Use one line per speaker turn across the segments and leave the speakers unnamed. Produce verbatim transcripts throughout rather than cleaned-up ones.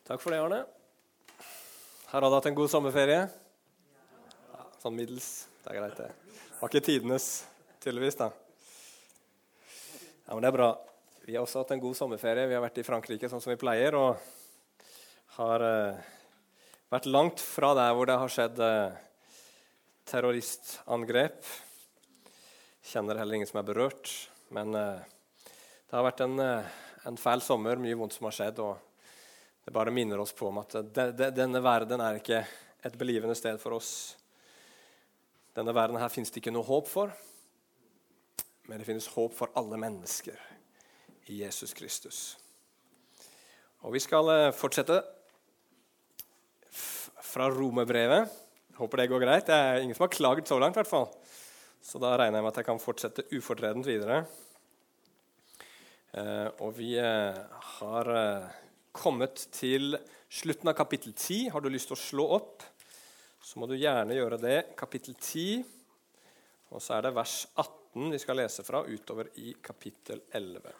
Takk for det, Arne. Har du hatt en god sommerferie? Ja, sånn middels. Det er greit, det. Var ikke tidenes, tydeligvis, da. Ja, men det er bra. Vi har også hatt en god sommerferie. Vi har vært i Frankrike, sånn som vi pleier, og har eh, vært langt fra der hvor det har skjedd eh, terroristangrep. Kjenner heller ingen som er berørt, men eh, det har vært en, eh, en fæl sommer, mye vondt som har skjedd, og det bare minner oss på om at de, de, denne verden er ikke et belivende sted for oss. Denne verden her finnes det ikke noe håp for, men det finnes håp for alle mennesker i Jesus Kristus. Og vi skal uh, fortsette f- fra Romerbrevet. Jeg håper det går greit. Det er ingen som har klaget så langt, i hvert fall. Så da regner jeg med at jeg kan fortsette ufortredent videre. Uh, og vi uh, har... Uh, kommet til slutten av kapittel ti. Har du lyst til å slå opp, så må du gjerne gjøre det. Kapittel ti, og så er det vers atten vi skal lese fra, utover i kapittel elleve.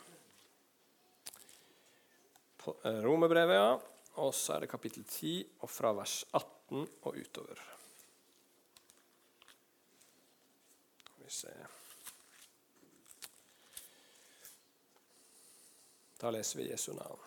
På Romerbrevet, ja. Og så er det kapittel ti, og fra vers atten og utover. Skal vi se. Da leser vi Jesu navn.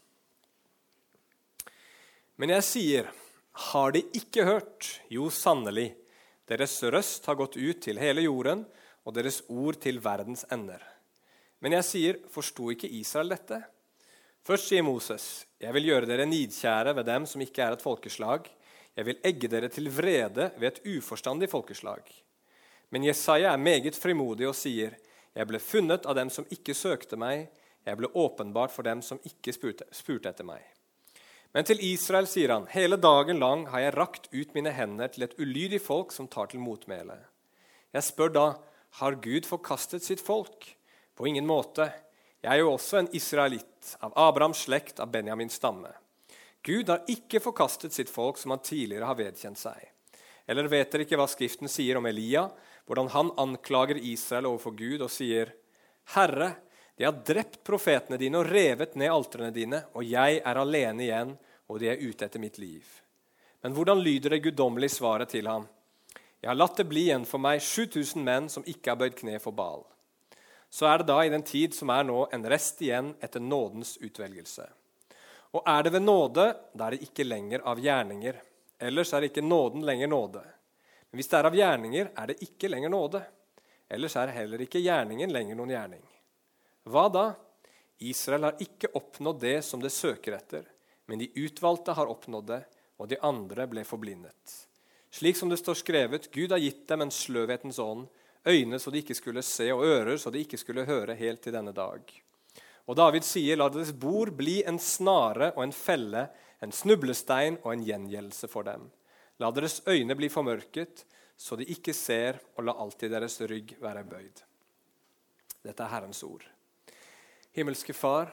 Men jeg sier, har de ikke hørt? Jo, sannelig, deres røst har gått ut til hele jorden, og deres ord til verdens ender. Men jeg sier, forstod ikke Israel dette? Først sier Moses, jeg vil gjøre dere nidkjære ved dem som ikke er et folkeslag. Jeg vil egge dere til vrede ved et uforstandig folkeslag. Men Jesaja er meget frimodig og sier, jeg ble funnet av dem som ikke søkte meg. Jeg ble åpenbart for dem som ikke spurte, spurte etter meg. Men til Israel sier han, hele dagen lang har jeg rakt ut mine hender til et ulydig folk som tar til motmæle. Jeg spør da, har Gud forkastet sitt folk? På ingen måte. Jeg er jo også en israelitt, av Abrahams slekt, av Benjamins stamme. Gud har ikke forkastet sitt folk som han tidligere har vedkjent seg. Eller vet dere ikke hva Skriften sier om Elia, hvordan han anklager Israel overfor Gud og sier, Herre, de har drept profetene dine og revet ned altrene dine, og jeg er alene igjen, og de er ute etter mitt liv. Men hvordan lyder det guddommelige svaret til ham? Jeg har latt det bli igjen for meg sju tusen menn som ikke har bøyd kne for Baal. Så er det da i den tid som er nå en rest igjen etter nådens utvelgelse. Og er det ved nåde, da er det ikke lenger av gjerninger. Ellers er ikke nåden lenger nåde. Men hvis det er av gjerninger, er det ikke lenger nåde. Ellers er heller ikke gjerningen lenger noen gjerning. Hva da? Israel har ikke oppnådd det som det søker etter, men de utvalgte har oppnådd det, og de andre ble forblindet. Slik som det står skrevet, Gud har gitt dem en sløvhetens ånd, øyne så de ikke skulle se, og ører så de ikke skulle høre helt til denne dag. Og David sier, la deres bord bli en snare og en felle, en snublestein og en gjengjeldelse for dem. La deres øyne bli formørket, så de ikke ser, og la alltid deres rygg være bøyd. Dette er Herrens ord. Himmelske Far,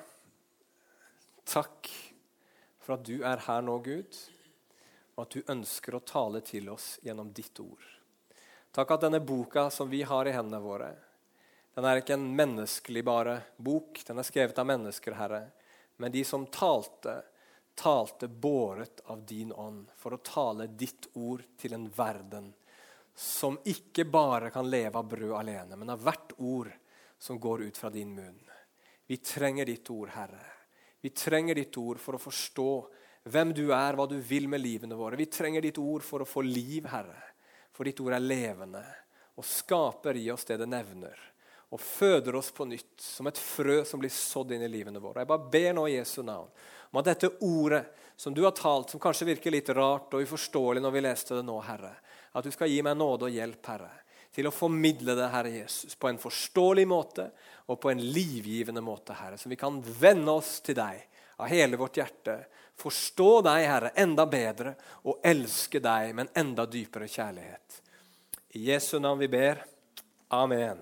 takk for at du er her nå, Gud, og at du ønsker å tale til oss gjennom ditt ord. Takk at denne boka som vi har i hendene våre, den er ikke en menneskelig bare bok, den er skrevet av mennesker, Herre, men de som talte, talte båret av din ånd for å tale ditt ord til en verden som ikke bare kan leve av brød alene, men av hvert ord som går ut fra din munn. Vi trenger ditt ord, Herre. Vi trenger ditt ord for å forstå hvem du er, hva du vil med livene våre. Vi trenger ditt ord for å få liv, Herre. For ditt ord er levende og skaper i oss det det nevner. Og føder oss på nytt som et frø som blir sådd inn i livene våre. Jeg bare ber nå i Jesu navn om at dette ordet som du har talt, som kanskje virker litt rart og uforståelig når vi leste det nå, Herre, at du skal gi meg nåde og hjelp, Herre, til å formidle det, Herre Jesus, på en forståelig måte og på en livgivende måte, Herre, så vi kan vende oss til deg av hele vårt hjerte, forstå deg, Herre, enda bedre, og elske deg med en enda dypere kjærlighet. I Jesu navn vi ber. Amen.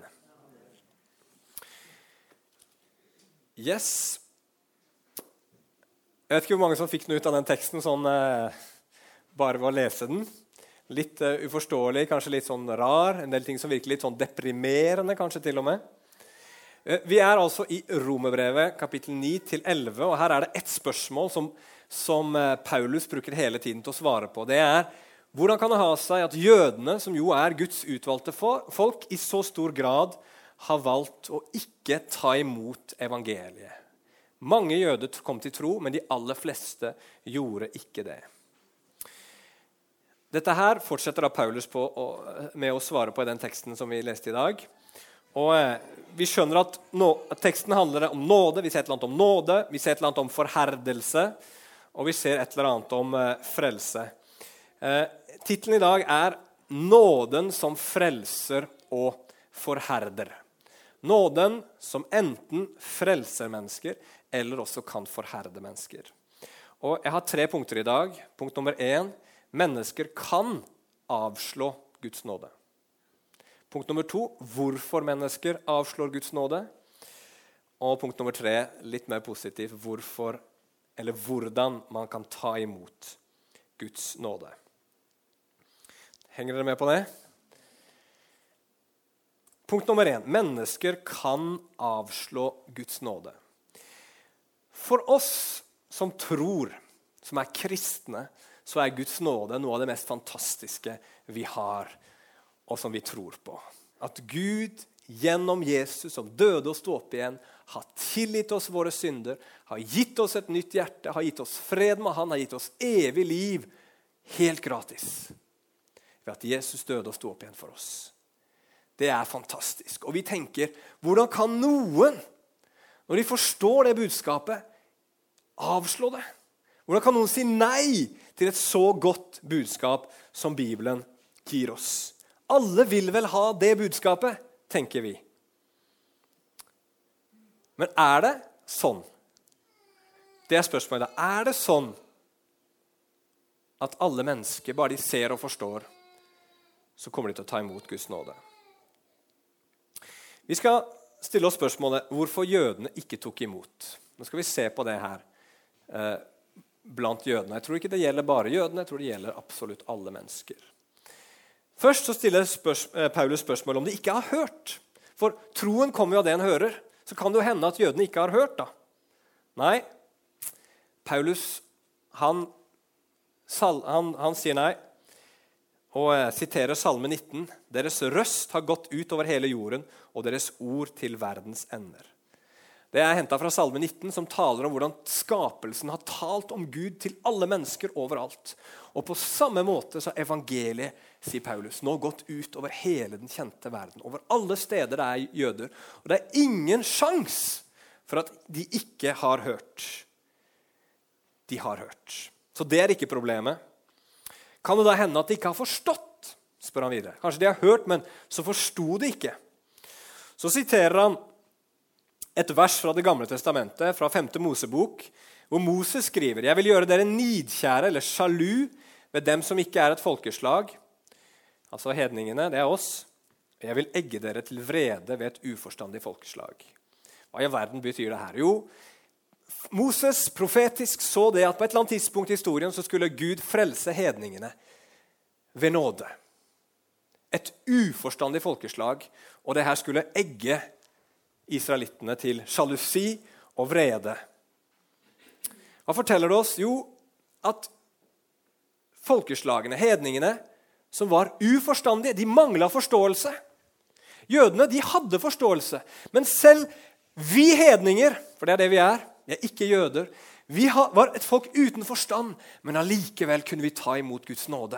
Yes. Jeg vet ikke hvor mange som fikk noe ut av den teksten, sånn eh, bare ved å lese den. Litt uh, uforståelig, kanskje litt sånn rar, en del ting som virker litt sånn deprimerende, kanskje til og med. Vi er altså i Romerbrevet kapittel ni til elleve, og her er det ett spørsmål som, som Paulus bruker hele tiden til å svare på. Det er, hvordan kan det ha seg at jødene, som jo er Guds utvalgte folk, i så stor grad har valgt å ikke ta imot evangeliet? Mange jøder kom til tro, men de aller fleste gjorde ikke det. Dette her fortsetter da Paulus på å, med å svare på i den teksten som vi leste i dag. Og eh, vi skjønner at, nå, at teksten handler om nåde, vi ser et eller annet om nåde, vi ser et eller annet om forherdelse, og vi ser et eller annet om eh, frelse. Eh, titelen i dag er «Nåden som frelser og forherder». Nåden som enten frelser mennesker, eller også kan forherde mennesker. Og jeg har tre punkter i dag. Punkt nummer én, mennesker kan avslå Guds nåde. Punkt nummer to, hvorfor mennesker avslår Guds nåde. Og punkt nummer tre, litt mer positivt, hvorfor, eller hvordan man kan ta imot Guds nåde. Henger dere med på det? Punkt nummer én, mennesker kan avslå Guds nåde. For oss som tror, som er kristne, så er Guds nåde noe av det mest fantastiske vi har, og som vi tror på. At Gud gjennom Jesus, som døde og stod opp igjen, har tilgitt oss våre synder, har gitt oss et nytt hjerte, har gitt oss fred med han, har gitt oss evig liv, helt gratis. Ved at Jesus døde og stod opp igjen for oss. Det er fantastisk. Og vi tenker, hvordan kan noen, når de forstår det budskapet, avslå det? Hvordan kan noen si nei til et så godt budskap som Bibelen gir oss? Alle vil vel ha det budskapet, tenker vi. Men er det sånn? Det er spørsmålet. Er det sånn at alle mennesker, bare de ser og forstår, så kommer de til å ta imot Guds nåde? Vi skal stille oss spørsmålet hvorfor jødene ikke tok imot. Nå skal vi se på det her eh, blant jødene. Jeg tror ikke det gjelder bare jødene, jeg tror det gjelder absolutt alle mennesker. Først så stiller spørs, eh, Paulus spørsmål om de ikke har hørt. For troen kommer jo av det en hører. Så kan det jo hende at jødene ikke har hørt da. Nei, Paulus, han, sal, han, han sier nei, og eh, siterer Salme nitten. Deres røst har gått ut over hele jorden, og deres ord til verdens ender. Det er hentet fra Salme nitten, som taler om hvordan skapelsen har talt om Gud til alle mennesker overalt. Og på samme måte så evangeliet, sier Paulus, nå gått ut over hele den kjente verden. Over alle steder det er jøder. Og det er ingen sjans for at de ikke har hørt. De har hørt. Så det er ikke problemet. Kan det da hende at de ikke har forstått, spør han videre. Kanskje de har hørt, men så forstod de ikke. Så siterer han et vers fra det gamle testamentet, fra femte Mosebok, hvor Moses skriver, «Jeg vil gjøre dere nidkjære eller sjalu ved dem som ikke er et folkeslag», altså hedningene, det er oss, «og jeg vil egge dere til vrede ved et uforstandig folkeslag». Hva i verden betyr det her? Jo, Moses profetisk så det at på et eller annet tidspunkt i historien så skulle Gud frelse hedningene ved nåde. Et uforstandig folkeslag, og det her skulle egge israelittene til sjalusi og vrede. Hva forteller det oss? Jo, at folkeslagene, hedningene, som var uforstandige, de manglet forståelse. Jødene, de hadde forståelse, men selv vi hedninger, for det er det vi er, vi er ikke jøder, vi var et folk uten forstand, men allikevel kunne vi ta imot Guds nåde.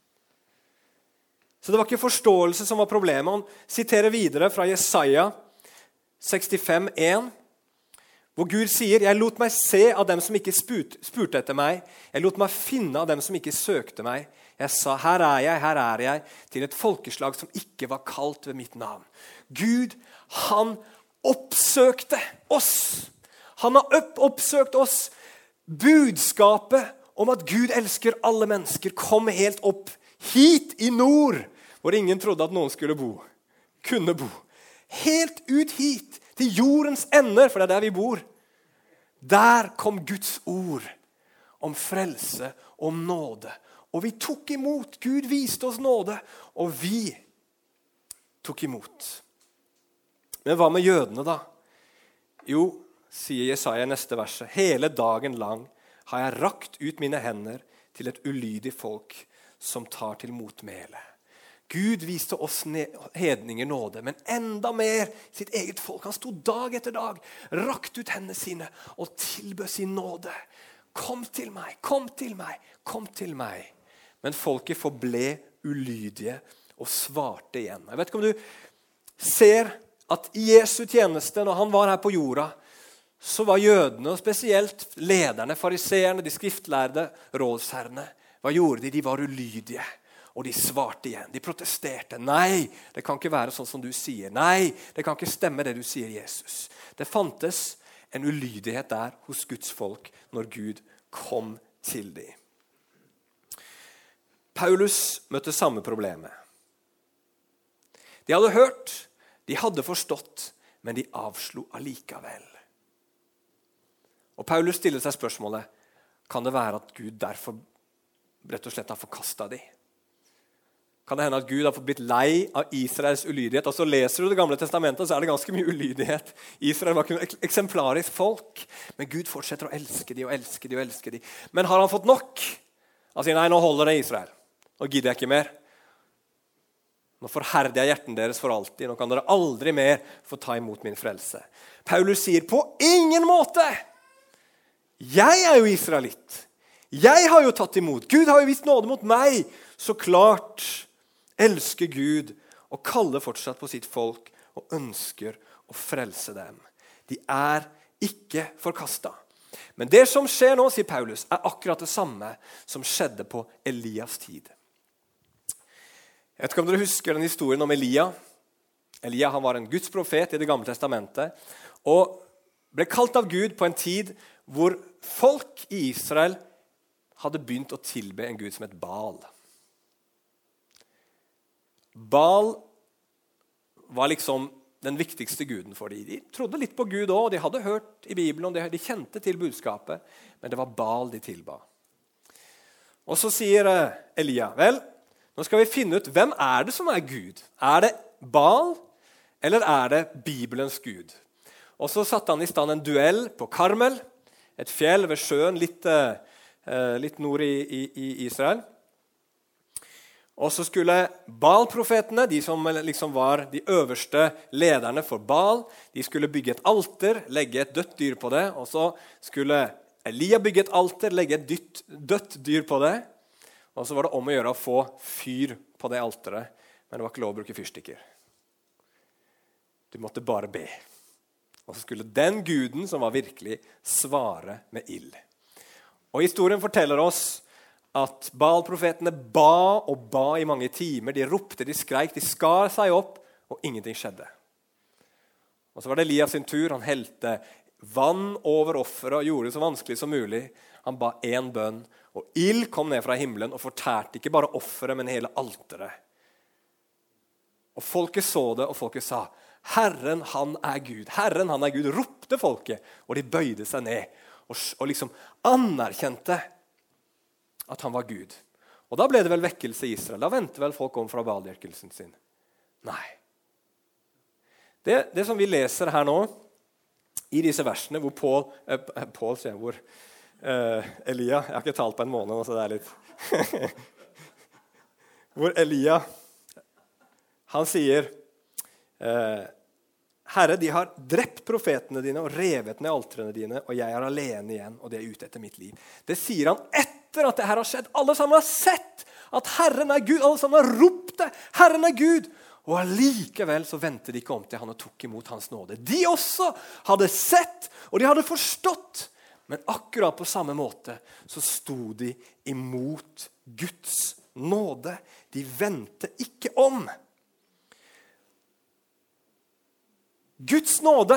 Så det var ikke forståelse som var problemet. Han siterer videre fra Jesaja sekstifem én, hvor Gud sier, «Jeg lot meg se av dem som ikke spurte etter meg. Jeg lot meg finne av dem som ikke søkte meg. Jeg sa, her er jeg, her er jeg, til et folkeslag som ikke var kalt ved mitt navn.» Gud, han oppsøkte oss. Han har oppsøkt oss. Budskapet om at Gud elsker alle mennesker kom helt opp hit i nord, hvor ingen trodde at noen skulle bo, kunne bo. Helt ut hit, til jordens ender, for det er der vi bor. Der kom Guds ord om frelse, om nåde. Og vi tok imot. Gud viste oss nåde, og vi tok imot. Men hva med jødene da? Jo, sier Jesaja i neste verset, hele dagen lang har jeg rakt ut mine hender til et ulydig folk som tar til motmæle. Gud viste oss hedninger nåde, men enda mer sitt eget folk. Han stod dag etter dag, rakt ut hendene sine og tilbød sin nåde. Kom til meg, kom til meg, kom til meg. Men folket forble ulydige og svarte igjen. Jeg vet ikke om du ser at i Jesu tjeneste, når han var her på jorda, så var jødene, og spesielt lederne, fariseerne, de skriftlærde, rådsherrene, hva gjorde de? De var ulydige, og de svarte igjen. De protesterte. Nei, det kan ikke være sånn som du sier. Nei, det kan ikke stemme det du sier, Jesus. Det fantes en ulydighet der hos Guds folk når Gud kom til dem. Paulus møtte samme problemet. De hadde hørt, de hadde forstått, men de avslo allikevel. Og Paulus stiller seg spørsmålet, kan det være at Gud derfor rett og slett har forkastet dem? Kan det hende at Gud har blitt lei av Israels ulydighet? Og så leser du det gamle testamentet, så er det ganske mye ulydighet. Israel var ikke et eksemplarisk folk, men Gud fortsetter å elske dem og elske dem og elske dem. Men har han fått nok? Han sier, nei, nå holder det Israel. Nå gidder jeg ikke mer. Nå forherder jeg hjerten deres for alltid. Nå kan dere aldri mer få ta imot min frelse. Paulus sier, på ingen måte! Jeg er jo israelitt. Jeg har jo tatt imot. Gud har jo vist nåde mot meg. Så klart elsker Gud og kaller fortsatt på sitt folk og ønsker å frelse dem. De er ikke forkastet. Men det som skjer nå, sier Paulus, er akkurat det samme som skjedde på Elias tid. Jeg vet ikke om dere husker den historien om Elia. Elia han var en Guds profet i det gamle testamentet, og ble kalt av Gud på en tid hvor folk i Israel hadde begynt å tilbe en Gud som het Baal. Baal var liksom den viktigste guden for dem. De trodde litt på Gud også, de hadde hørt i Bibelen, de, de kjente til budskapet, men det var Baal de tilba. Og så sier Elia, vel, nå skal vi finne ut hvem er det som er Gud. Er det Baal, eller er det Bibelens Gud? Og så satte han i stand en duell på Karmel, et fjell ved sjøen litt, eh, litt nord i, i, i Israel. Og så skulle Baal-profetene, de som liksom var de øverste lederne for Baal, de skulle bygge et alter, legge et dødt dyr på det, og så skulle Elia bygge et alter, legge et dødt, dødt dyr på det, og så var det om å gjøre å få fyr på det alteret, men det var ikke lov å bruke fyrstikker. Du måtte bare be. Og så skulle den guden som var virkelig svare med ild. Og historien forteller oss at Baal-profetene ba og ba i mange timer. De ropte, de skreik, de skar seg opp, og ingenting skjedde. Og så var det Elias sin tur. Han helte vann over offeret og gjorde det så vanskelig som mulig. Han ba en bønn, og ild kom ned fra himmelen og fortærte ikke bare offeret, men hele alteret. Og folket så det, og folket sa, Herren, han er Gud. Herren, han er Gud, ropte folket, og de bøyde seg ned og, og liksom anerkjente at han var Gud. Og da ble det vel vekkelse i Israel. Da ventet vel folk om fra Baal-dyrkelsen sin. Nei. Det, det som vi leser her nå, i disse versene, hvor Paul, eh, Paul sier, hvor eh, Elia, jeg har ikke talt på en måned, så det er litt, hvor Elia, han sier, eh, Herre, de har drept profetene dine og revet ned altrene dine, og jeg er alene igjen, og de er ute etter mitt liv. Det sier han etter at det her har skjedd. Alle sammen har sett at Herren er Gud. Alle sammen har ropt det. Herren er Gud. Og allikevel så ventet de ikke om til han og tok imot hans nåde. De også hadde sett, og de hadde forstått. Men akkurat på samme måte så sto de imot Guds nåde. De ventet ikke om. Guds nåde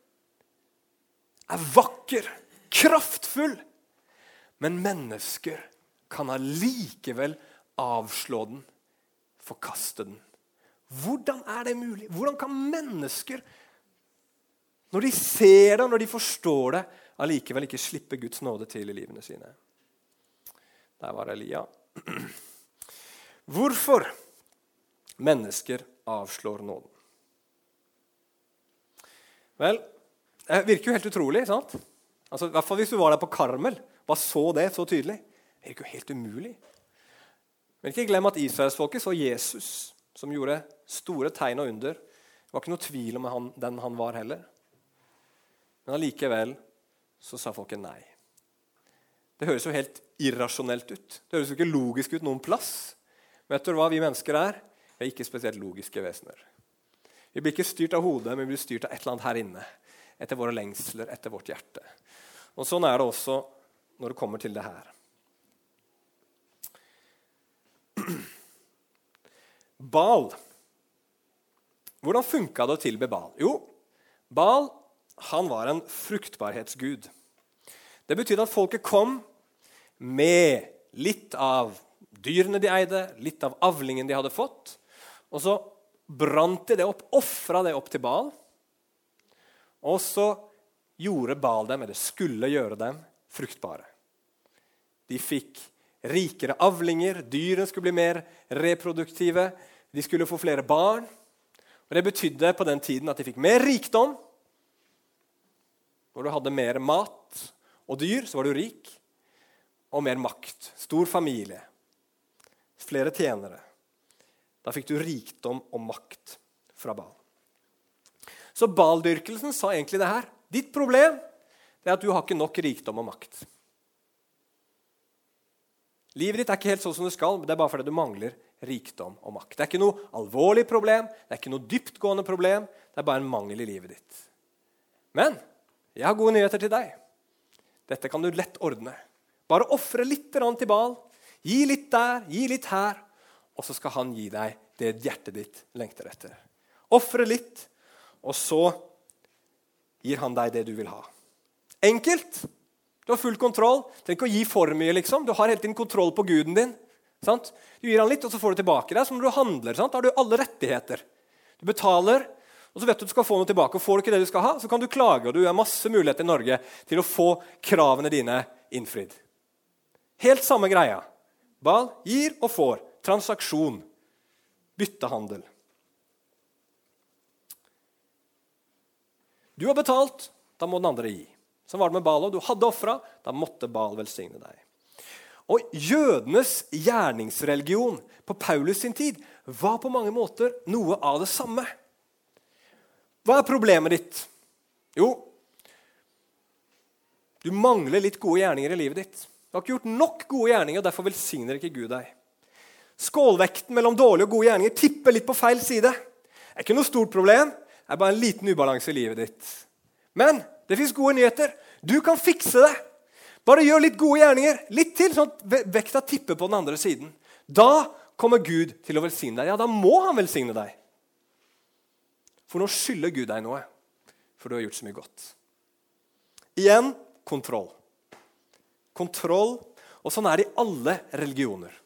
er vakker, kraftfull, men mennesker kan allikevel avslå den, forkaste den. Hvordan er det mulig? Hvordan kan mennesker, når de ser det, når de forstår det, allikevel ikke slippe Guds nåde til i livene sine? Der var Elia. Hvorfor mennesker avslår nåden? Vel, det virker jo helt utrolig, sant? Altså, i hvert fall hvis du var der på Karmel, bare så det så tydelig. Det virker jo helt umulig. Men ikke glem at Israelsfolket så Jesus, som gjorde store tegn og under. Det var ikke noe tvil om han, den han var heller. Men allikevel så sa folket nei. Det høres jo helt irrasjonelt ut. Det høres jo ikke logisk ut noen plass. Vet du hva vi mennesker er? Vi er ikke spesielt logiske vesener. Vi blir ikke styrt av hodet, men vi blir styrt av et eller annet her inne. Etter våre lengsler, etter vårt hjerte. Og sånn er det også når det kommer til det her. Baal. Hvordan funket det å tilbe Baal? Jo, Baal, han var en fruktbarhetsgud. Det betydde at folket kom med litt av dyrene de eide, litt av avlingen de hadde fått, og så brant de det opp, offret det opp til Baal, og så gjorde Baal dem, eller skulle gjøre dem, fruktbare. De fikk rikere avlinger, dyrene skulle bli mer reproduktive, de skulle få flere barn, og det betydde på den tiden at de fikk mer rikdom. Når du hadde mer mat og dyr, så var du rik, og mer makt, stor familie, flere tjenere. Da fikk du rikdom og makt fra Baal. Så Baal-dyrkelsen sa egentlig det her. Ditt problem er at du har ikke nok rikdom og makt. Livet ditt er ikke helt sånn som det skal, men det er bare fordi du mangler rikdom og makt. Det er ikke noe alvorlig problem, det er ikke noe dyptgående problem, det er bare en mangel i livet ditt. Men jeg har gode nyheter til deg. Dette kan du lett ordne. Bare offre litt til Baal, gi litt der, gi litt her, og så skal han gi deg det hjertet ditt lengter etter. Offre litt, og så gir han deg det du vil ha. Enkelt. Du har full kontroll. Du trenger ikke å gi for mye, liksom. Du har helt din kontroll på guden din. Sant? Du gir han litt, og så får du tilbake det. Så når du handler, sant? Da har du alle rettigheter. Du betaler, og så vet du at du skal få noe tilbake. Og får du ikke det du skal ha, så kan du klage, og du har masse muligheter i Norge til å få kravene dine innfridd. Helt samme greia. Baal gir og får. Transaksjon. Byttehandel. Du har betalt, da må den andre gi. Sånn var det med Baal, og du hadde offret, da måtte Baal velsigne deg. Og jødenes gjerningsreligion på Paulus sin tid var på mange måter noe av det samme. Hva er problemet ditt? Jo, du mangler litt gode gjerninger i livet ditt. Du har ikke gjort nok gode gjerninger, og derfor velsigner ikke Gud deg. Skålvekten mellom dårlige og gode gjerninger tipper litt på feil side. Det er ikke noe stort problem, det er bare en liten ubalanse i livet ditt. Men det finnes gode nyheter. Du kan fikse det. Bare gjør litt gode gjerninger, litt til, sånn at vekta tipper på den andre siden. Da kommer Gud til å velsigne deg. Ja, da må han velsigne deg. For nå skylder Gud deg noe, for du har gjort så mye godt. Igjen, kontroll. Kontroll, og sånn er det i alle religioner.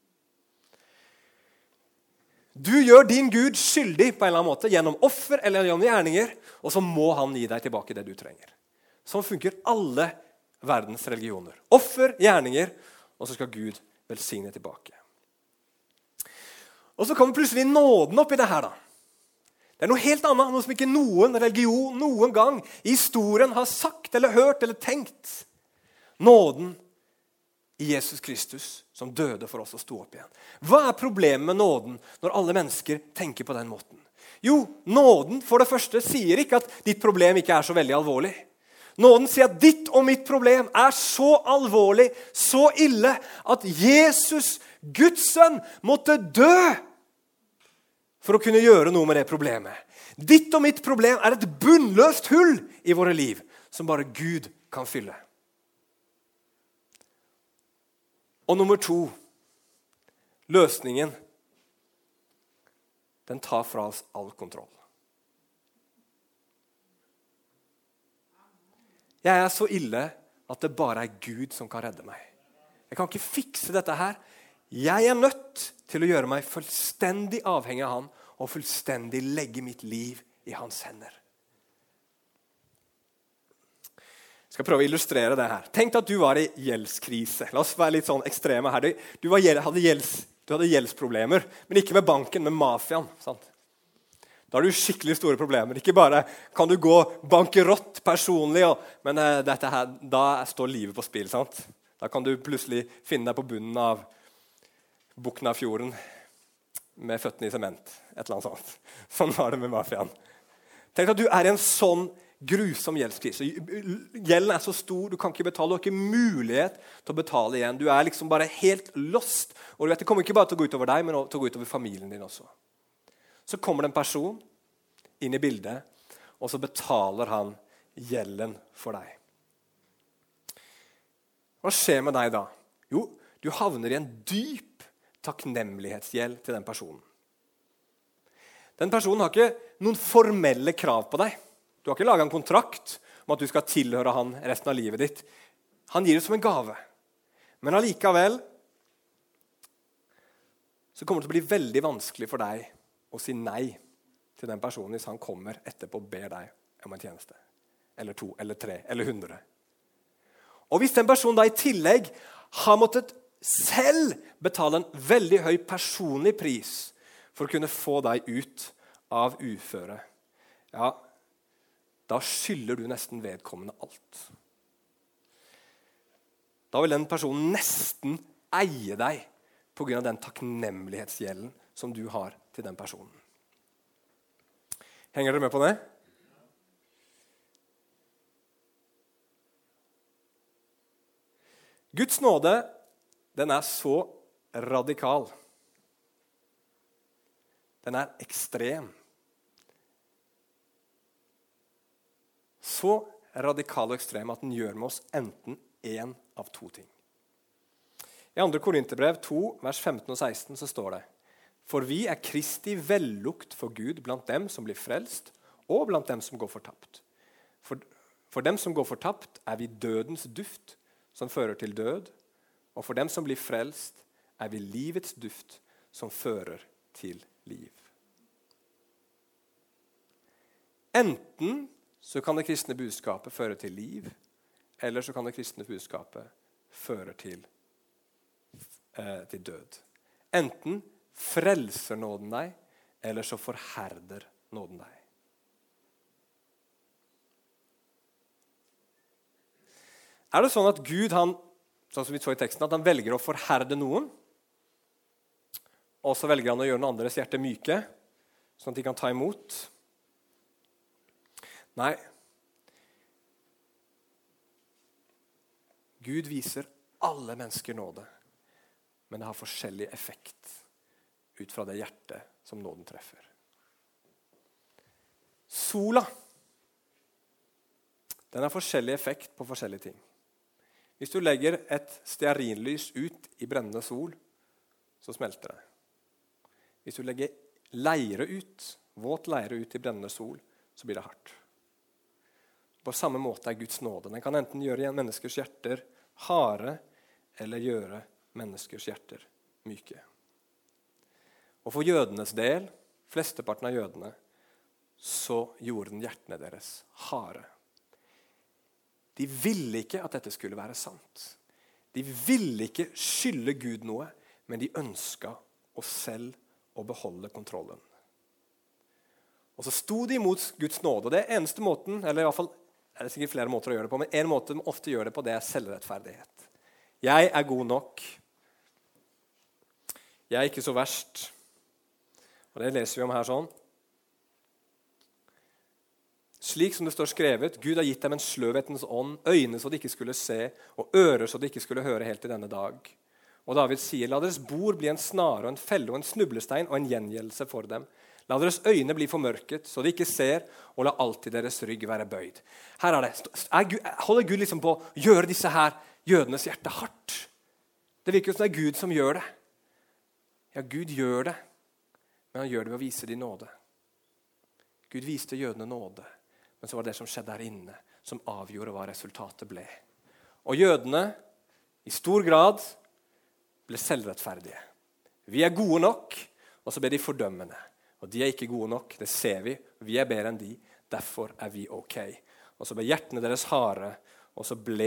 Du gjør din Gud skyldig på en eller annen måte, gjennom offer eller gjennom gjerninger, og så må han gi deg tilbake det du trenger. Sånn funker alle verdens religioner. Offer, gjerninger, og så skal Gud velsigne tilbake. Og så kommer plutselig nåden opp i det her da. Det er noe helt annet, noe som ikke noen religion noen gang i historien har sagt eller hørt eller tenkt. Nåden i Jesus Kristus som døde for oss og sto opp igjen. Hva er problemet med nåden når alle mennesker tenker på den måten? Jo, nåden for det første sier ikke at ditt problem ikke er så veldig alvorlig. Nåden sier at ditt og mitt problem er så alvorlig, så ille, at Jesus, Guds sønn, måtte dø for å kunne gjøre noe med det problemet. Ditt og mitt problem er et bunnløst hull i våre liv, som bare Gud kan fylle. Og nummer to, løsningen, den tar fra oss all kontroll. Jeg er så ille at det bare er Gud som kan redde meg. Jeg kan ikke fikse dette her. Jeg er nødt til å gjøre meg fullstendig avhengig av han, og fullstendig legge mitt liv i hans hender. Jeg skal prøve å illustrere det her. Tenk at du var i gjeldskrise. La oss være litt sånn ekstreme her. Du, var, hadde, gjelds, du hadde gjeldsproblemer, men ikke med banken, med mafiaen. Sant? Da har du skikkelig store problemer. Ikke bare kan du gå bankerott personlig, og, men uh, dette her, da står livet på spill, sant? Da kan du plutselig finne deg på bunnen av Buknafjorden med føttene i sement. Et eller annet sånt. Sånn var det med mafiaen. Tenk at du er i en sånn grusom gjeldskrise. Gjelden er så stor, du kan ikke betale, du har ikke mulighet til å betale igjen. Du er liksom bare helt lost. Og du vet, det kommer ikke bare til å gå ut over deg, men til å gå ut over familien din også. Så kommer det en person inn i bildet, og så betaler han gjelden for deg. Hva skjer med deg da? Jo, du havner i en dyp takknemlighetsgjeld til den personen. Den personen har ikke noen formelle krav på deg. Du har ikke laget en kontrakt om at du skal tilhøre han resten av livet ditt. Han gir det som en gave. Men allikevel så kommer det til å bli veldig vanskelig for deg å si nei til den personen hvis han kommer etterpå og ber deg om en tjeneste. Eller to, eller tre, eller hundre. Og hvis den personen da i tillegg har måttet selv betale en veldig høy personlig pris for å kunne få deg ut av uføre, ja, da skylder du nesten vedkommende alt. Da vil den personen nesten eie deg på grunn av den takknemlighetsgjelden som du har til den personen. Henger dere med på det? Guds nåde, den er så radikal. Den er ekstrem. Så radikal og ekstrem at den gjør med oss enten en av to ting. I andre Korinterbrev to, vers femten og seksten, så står det: For vi er Kristi vellukt for Gud blant dem som blir frelst, og blant dem som går fortapt. For, for dem som går fortapt er vi dødens duft, som fører til død, og for dem som blir frelst er vi livets duft, som fører til liv. Enten så kan det kristne budskapet føre til liv, eller så kan det kristne budskapet føre til, eh, til død. Enten frelser nåden deg, eller så forherder nåden deg. Er det sånn at Gud, han, sånn som vi så i teksten, at han velger å forherde noen, og så velger han å gjøre noen andres hjerte myke, sånn at de kan ta imot? Nei. Gud viser alle mennesker nåde, men det har forskjellig effekt ut fra det hjertet som nåden treffer. Sola, den har forskjellig effekt på forskjellige ting. Hvis du legger et stearinlys ut i brennende sol, så smelter det. Hvis du legger leire ut, våt leire ut i brennende sol, så blir det hardt. På samme måte er Guds nåde. Den kan enten gjøre menneskers hjerter harde, eller gjøre menneskers hjerter myke. Og for jødenes del, flesteparten av jødene, så gjorde den hjertene deres harde. De ville ikke at dette skulle være sant. De ville ikke skylde Gud noe, men de ønsket å selv å beholde kontrollen. Og så sto de imot Guds nåde, og det er eneste måten, eller i hvert fall er det sikkert flere måter å gjøre det på, men en måte de ofte gjør det på, det er selvrettferdighet. Jeg er god nok. Jeg er ikke så verst. Og det leser vi om her sånn. Slik som det står skrevet, Gud har gitt dem en sløvhetens ånd, øyne så de ikke skulle se, og ører så de ikke skulle høre helt til denne dag. Og David sier, la deres bord bli en snare og en felle og en snublestein og en gjengjeldelse for dem. La deres øyne bli formørket, så de ikke ser, og la alltid deres rygg være bøyd. Her er det. Er Gud, holder Gud liksom på å gjøre disse her jødenes hjerte hardt? Det virker jo som det er Gud som gjør det. Ja, Gud gjør det, men han gjør det ved å vise de nåde. Gud viste jødene nåde. Men så var det som skjedde her inne, som avgjorde hva resultatet ble. Og jødene, i stor grad, ble selvrettferdige. Vi er gode nok, og så ble de fordømmende. Og de er ikke gode nok, det ser vi. Vi er bedre enn de, derfor er vi ok. Og så ble hjertene deres harde, og så ble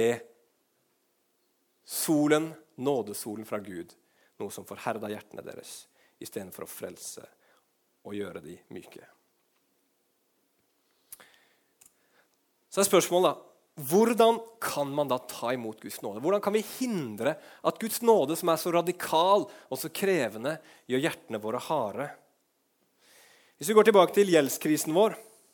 solen, nådesolen fra Gud, noe som forherdet hjertene deres, i stedet for å frelse og gjøre de myke. Så er spørsmålet da, hvordan kan man da ta imot Guds nåde? Hvordan kan vi hindre at Guds nåde, som er så radikal og så krevende, gjør hjertene våre harde? Hvis vi går tilbake til gjeldskrisen vår,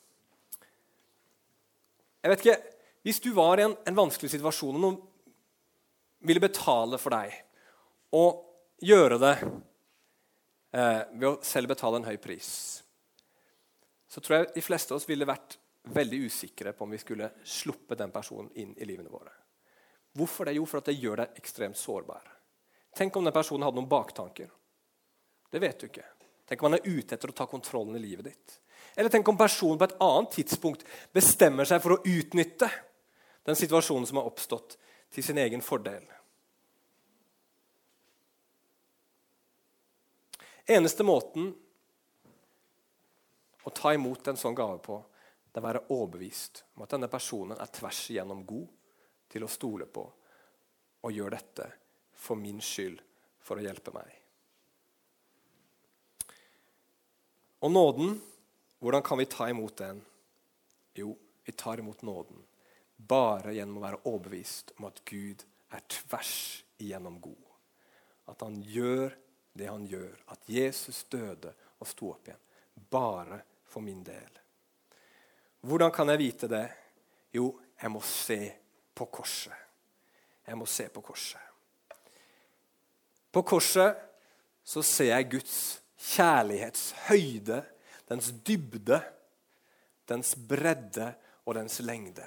jeg vet ikke, hvis du var i en, en vanskelig situasjon, og noen ville betale for deg, og gjøre det eh, ved å selv betale en høy pris, så tror jeg de fleste av oss ville vært veldig usikre på om vi skulle sluppe den personen inn i livene våre. Hvorfor det? Jo, for at det gjør deg ekstremt sårbar. Tenk om den personen hadde noen baktanker. Det vet du ikke. Tenk om han er ute etter å ta kontrollen i livet ditt. Eller tenk om personen på et annet tidspunkt bestemmer seg for å utnytte den situasjonen som har oppstått til sin egen fordel. Eneste måten å ta imot en sånn gave på, det er å være overbevist om at denne personen er tvers igjennom god til å stole på og gjør dette for min skyld, for å hjelpe meg. Og nåden, hvordan kan vi ta imot den? Jo, vi tar imot nåden bare gjennom å være overbevist om at Gud er tvers igjennom god. At han gjør det han gjør, at Jesus døde og sto opp igjen, bare for min del. Hvordan kan jeg vite det? Jo, jeg må se på korset. Jeg må se på korset. På korset så ser jeg Guds kjærlighetshøyde, dens dybde, dens bredde og dens lengde.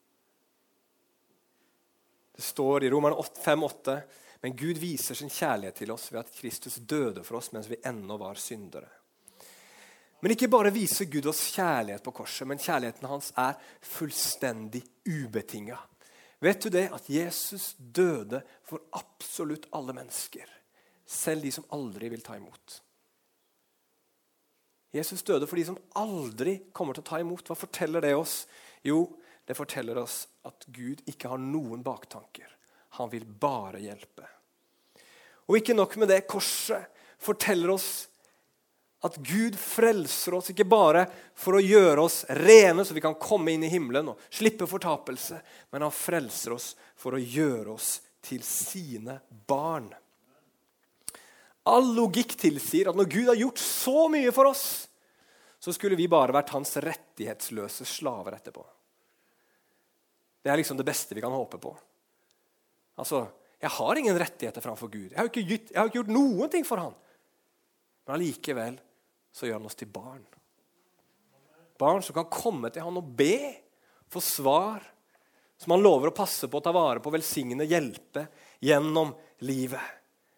Det står i Romerne fem åtte, men Gud viser sin kjærlighet til oss ved at Kristus døde for oss mens vi ennå var syndere. Men ikke bare viser Gud oss kjærlighet på korset, men kjærligheten hans er fullstendig ubetinget. Vet du det at Jesus døde for absolutt alle mennesker, selv de som aldri vil ta imot? Jesus døde for de som aldri kommer til å ta imot. Hva forteller det oss? Jo, det forteller oss at Gud ikke har noen baktanker. Han vil bare hjelpe. Og ikke nok med det, korset forteller oss at Gud frelser oss ikke bare for å gjøre oss rene så vi kan komme inn i himmelen og slippe fortapelse, men han frelser oss for å gjøre oss til sine barn. All logikk tilsier at når Gud har gjort så mye for oss, så skulle vi bare vært hans rettighetsløse slaver etterpå. Det er liksom det beste vi kan håpe på. Altså, jeg har ingen rettigheter framfor Gud. Jeg har ikke gjort, jeg har ikke gjort noen ting for han. Men allikevel så gjør han oss til barn. Barn som kan komme til han og be, få svar, som han lover å passe på, ta vare på, velsigne, hjelpe gjennom livet.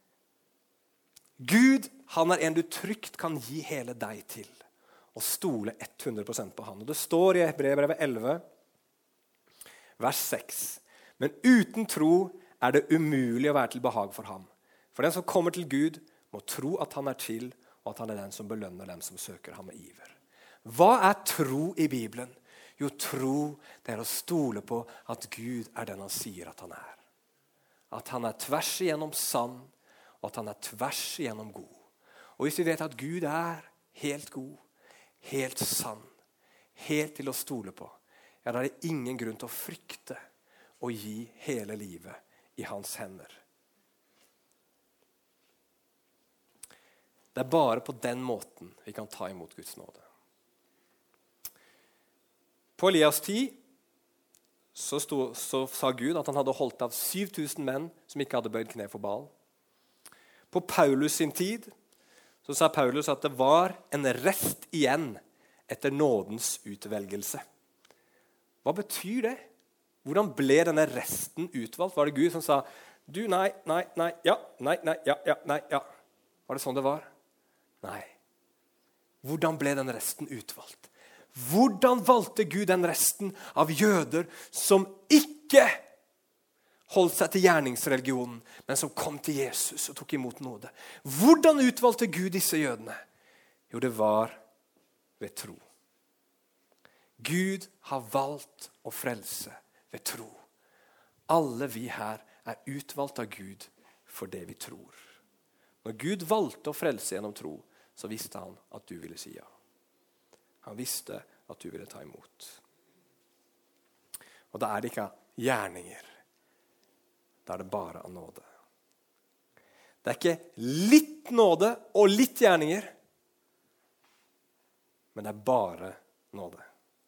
Gud, han er en du trygt kan gi hele deg til, og stole hundre prosent på han. Og det står i Hebreerbrevet elleve, vers seks. Men uten tro er det umulig å være til behag for ham. For den som kommer til Gud må tro at han er til, og at han er den som belønner dem som søker ham med iver. Hva er tro i Bibelen? Jo, tro det er å stole på at Gud er den han sier at han er. At han er tvers igjennom sann, og at han er tvers igjennom god. Og hvis vi vet at Gud er helt god, helt sann, helt til å stole på, ja, da er det ingen grunn til å frykte og gi hele livet i hans hender. Det er bare på den måten vi kan ta imot Guds nåde. På Elias tid så, stod, så sa Gud at han hadde holdt av syv tusen menn som ikke hadde bøyd kne for Baal. På Paulus sin tid så sa Paulus at det var en rest igjen etter nådens utvelgelse. Hva betyr det? Hvordan ble denne resten utvalgt? Var det Gud som sa, du, nei, nei, nei, ja, nei, nei, ja, ja, nei, ja. Var det sånn det var? Nei. Hvordan ble den resten utvalgt? Hvordan valgte Gud den resten av jøder som ikke holdt seg til gjerningsreligionen, men som kom til Jesus og tok imot nåde? Hvordan utvalgte Gud disse jødene? Jo, det var ved tro. Gud har valgt å frelse ved tro. Alle vi her er utvalgt av Gud for det vi tror. Når Gud valgte å frelse gjennom tro, så visste han at du ville si ja. Han visste at du ville ta imot. Og da er det ikke gjerninger. Da er det bare av nåde. Det er ikke litt nåde og litt gjerninger, men det er bare nåde.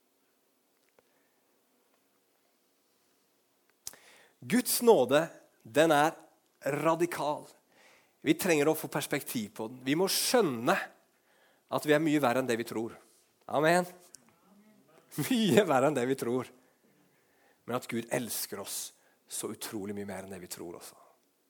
Guds nåde, den er radikal. Vi trenger å få perspektiv på den. Vi må skjønne at vi er mye verre enn det vi tror. Amen. Mye verre enn det vi tror. Men at Gud elsker oss så utrolig mye mer enn det vi tror også.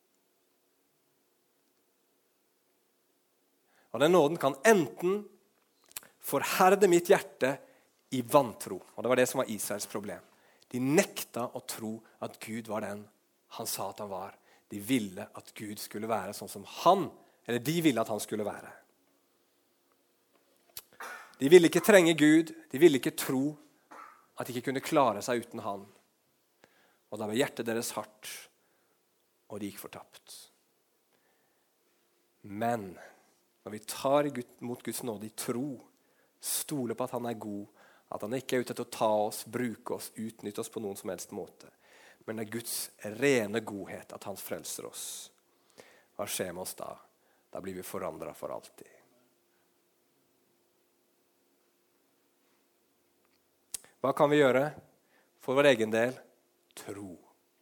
Og den nåden kan enten forherde mitt hjerte i vantro. Og det var det som var Israels problem. De nekta å tro at Gud var den han sa at han var. De ville at Gud skulle være sånn som han, eller de ville at han skulle være. De ville ikke trenge Gud, de ville ikke tro at de ikke kunne klare seg uten han. Og da var hjertet deres hardt, og de gikk fortapt. Men når vi tar mot Guds nåde i tro, stoler på at han er god, at han ikke er ute til å ta oss, bruke oss, utnytte oss på noen som helst måte, men det er Guds rene godhet at han frelser oss. Hva skjer med oss da? Da blir vi forandret for alltid. Hva kan vi gjøre? For vår egen del, tro.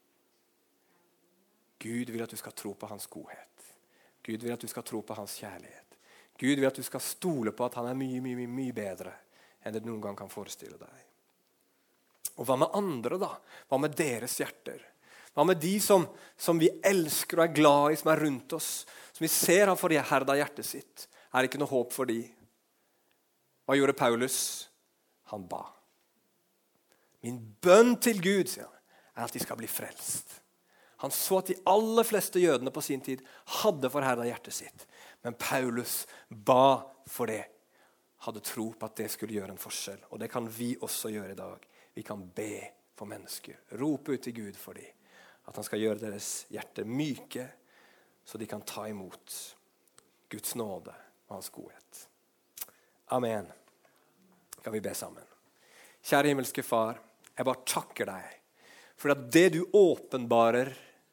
Gud vil at du skal tro på hans godhet. Gud vil at du skal tro på hans kjærlighet. Gud vil at du skal stole på at han er mye, mye, mye bedre enn det du noen gang kan forestille deg. Og hva med andre da? Hva med deres hjerter? Hva med de som, som vi elsker og er glad i, som er rundt oss, som vi ser har forherdet hjertet sitt? Er det ikke noe håp for de? Hva gjorde Paulus? Han ba. Min bønn til Gud, sier han, er at de skal bli frelst. Han så at de aller fleste jødene på sin tid hadde forherdet hjertet sitt. Men Paulus ba for det. Hadde tro på at det skulle gjøre en forskjell. Og det kan vi også gjøre i dag. Vi kan be for mennesker. Rope ut til Gud for dem. At han skal gjøre deres hjerter myke, så de kan ta imot Guds nåde og hans godhet. Amen. Kan vi be sammen. Kjære himmelske far, jeg bare takker deg for at det du åpenbarer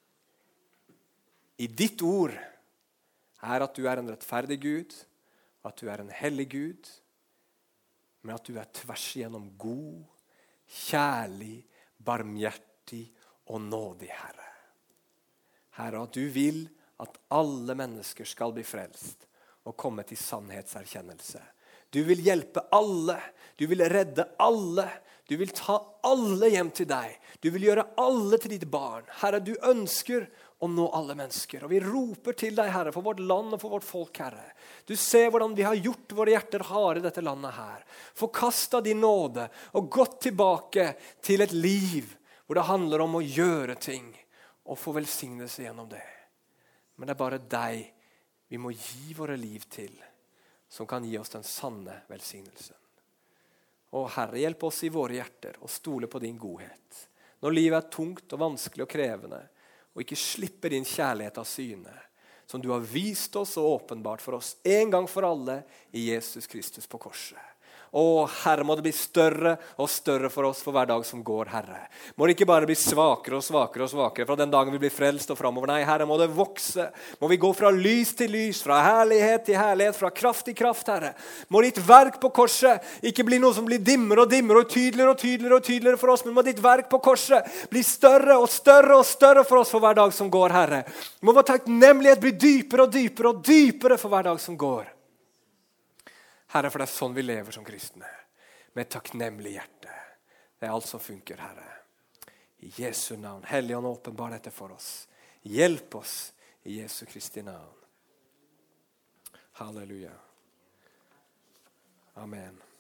i ditt ord er at du er en rettferdig Gud, at du er en hellig Gud, men at du er tvers igjennom god, kjærlig, barmhjertig og nådig, Herre. Herre, at du vil at alle mennesker skal bli frelst og komme til sannhetserkjennelse. Du vil hjelpe alle, du vil redde alle, du vil ta alle hjem til deg. Du vil gjøre alle til ditt barn. Herre, du ønsker å nå alle mennesker. Og vi roper til deg, Herre, for vårt land og for vårt folk, Herre. Du ser hvordan vi har gjort våre hjerter harde i dette landet her. Forkastet din nåde og gått tilbake til et liv hvor det handler om å gjøre ting og få velsignelse gjennom det. Men det er bare deg vi må gi våre liv til, som kan gi oss den sanne velsignelsen. Og Herre, hjelp oss i våre hjerter og stole på din godhet. Når livet er tungt og vanskelig og krevende, og ikke slipper din kjærlighet av syne, som du har vist oss og åpenbart for oss en gang for alle i Jesus Kristus på korset. Å, Herre, må det bli større og større for oss for hver dag som går, Herre. Må det ikke bare bli svakere og svakere og svakere fra den dagen vi blir frelst og fremover. Nei, Herre, må det vokse. Må vi gå fra lys til lys, fra herlighet til herlighet, fra kraft til kraft, Herre. Må ditt verk på korset ikke bli noe som blir dimmere og dimmere og tydeligere og tydeligere og tydeligere for oss, men må ditt verk på korset bli større og større og større for oss for hver dag som går, Herre. Må vår takknemlighet bli dypere og dypere og dypere for hver dag som går. Herre, for det er sånn vi lever som kristne, med et takknemlig hjerte. Det er alt som funker, Herre. I Jesu navn, Helligånd, åpenbar dette for oss. Hjelp oss i Jesu Kristi navn. Halleluja. Amen.